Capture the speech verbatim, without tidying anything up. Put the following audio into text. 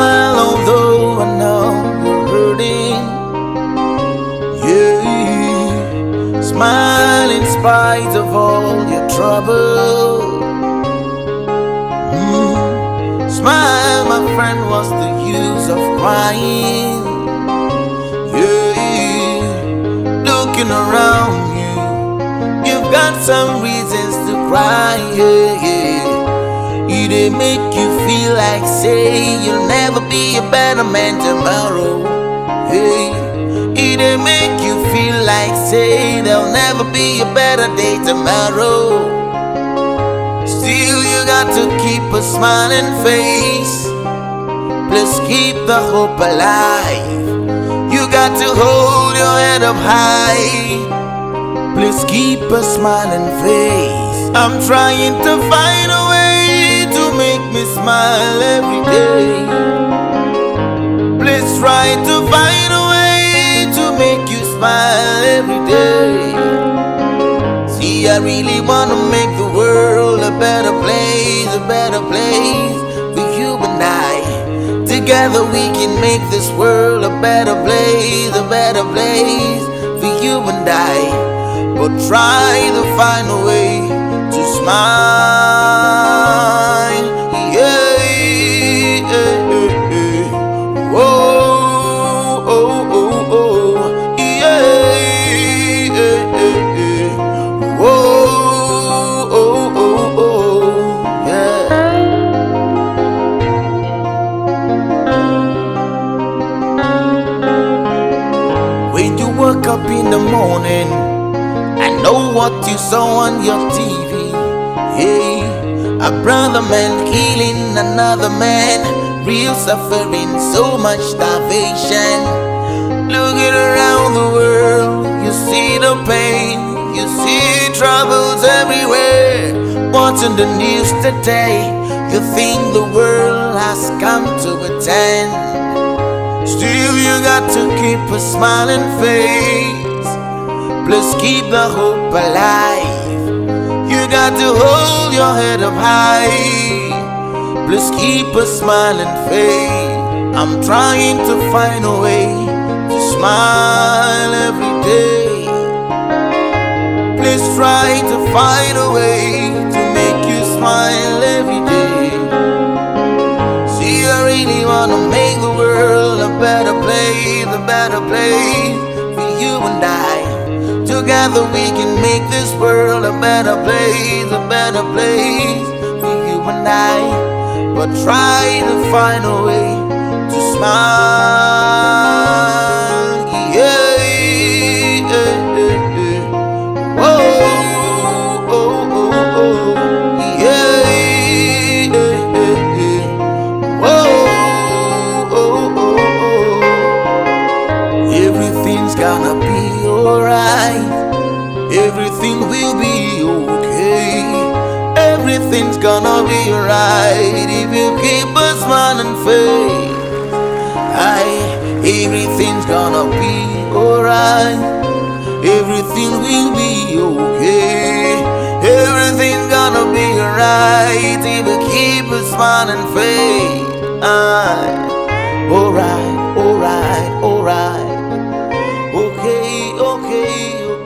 Smile although I know you're hurting. Yeah, smile in spite of all your trouble. Mm. Smile, my friend, what's the use of crying? Yeah, looking around you, you've got some reasons to cry. Yeah, yeah. It dey make you feel like say you'll never be a better man tomorrow. Hey, it dey make you feel like say there'll never be a better day tomorrow. Still you got to keep a smiling face. Please keep the hope alive. You got to hold your head up high. Please keep a smiling face. I'm trying to find a way to make me smile every day. Please try to find a way to make you smile every day. See, I really wanna make the world a better place, a better place for you and I. Together we can make this world a better place, a better place for you and I. But try to find a way to smile. Yeah, yeah, yeah, yeah. Whoa, oh, oh, oh. Yeah, yeah, yeah, yeah. Whoa, oh, oh, oh. Yeah. When you wake up in the morning, I know what you saw on your T V. Hey, a brother man killing another man, real suffering, so much starvation. Looking around the world, you see the pain, you see troubles everywhere. Watching the news today, you think the world has come to an end. Still you got to keep a smiling face. Please keep the hope alive. You got to hold your head up high. Please keep a smiling face. I'm trying to find a way to smile every day. Please try to find a way to make you smile every day. See, I really wanna make the world a better place, a better place for you and I. Together we can make this world a better place, a better place for you and I. But try to find a way to smile. Yeah, yeah, yeah, yeah. Whoa, oh, oh, oh. Yeah, yeah, yeah, yeah. Whoa, oh, oh, oh. Everything's gonna be alright. Everything will be okay. Everything's gonna be right if you keep a smiling face. Aye, everything's gonna be alright. Everything will be okay. Everything's gonna be right if you keep a smiling face. Aye, alright, alright, alright. Okay, okay, okay.